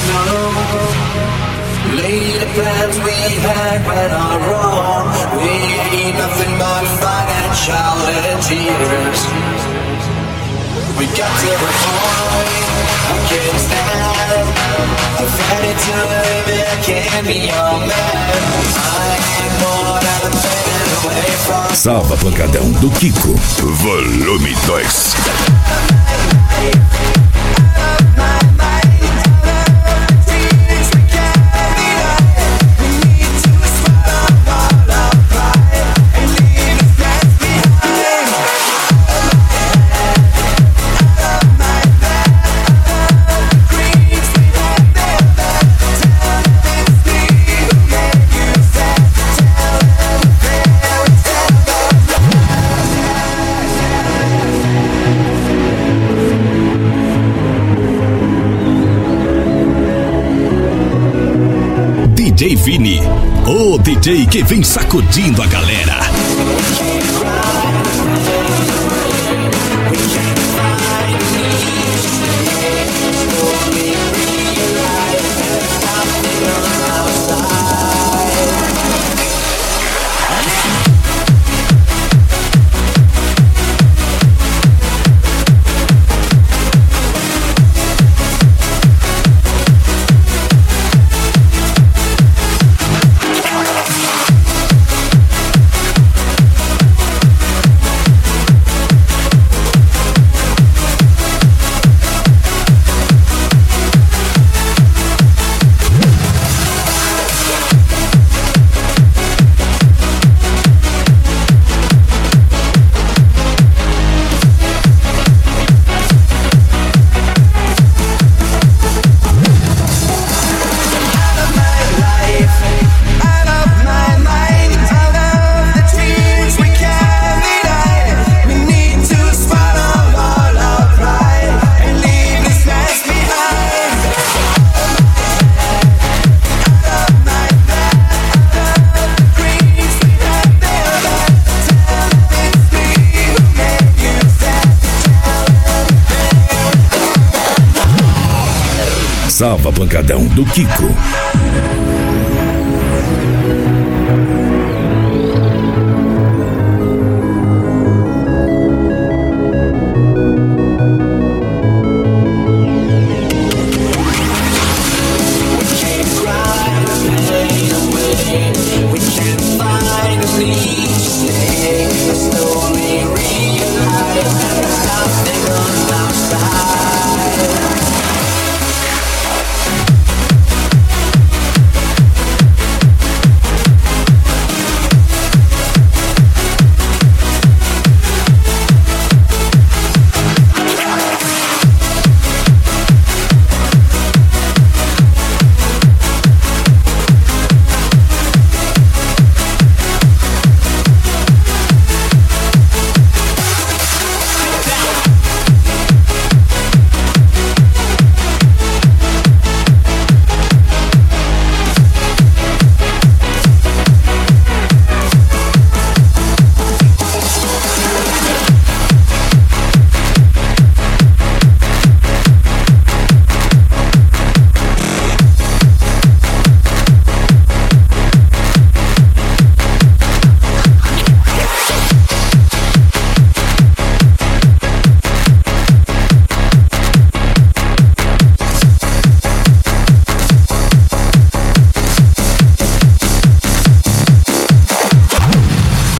Lady, the plans we had went all wrong. We ain't nothing but financial tears. We got to the point I can't stand. I've had it to live, I can't be your man. I ain't more than a man away from. Salva Pancadão do Kiko, volume 2. DJ Vini, o DJ que vem sacudindo a galera. Salva Pancadão do Kiko.